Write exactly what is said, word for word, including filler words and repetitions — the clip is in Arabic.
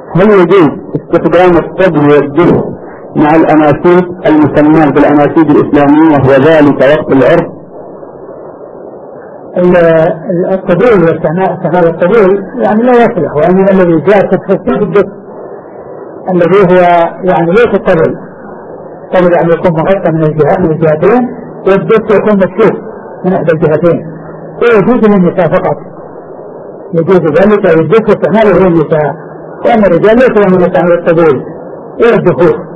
هل يجوز استخدام الطبل والدف مع الأناشيد المسمى بالأناشيد الإسلامية وذلك وقت العرس؟ الطبول واستعمال الطبول يعني لا يصلح، وأن الذي جاء تخصيص الدف الذي هو يعني ليس الطبل. الطبل يعني يكون مغطى من الجهات من الجهتين، والدف يكون مكشوف من إحدى الجهتين، ويجوز للنساء فقط، يجوز ذلك. والدف استعماله للنساء، وأما الرجال ليس لهم يستعمل الطبول ولا الدفوف.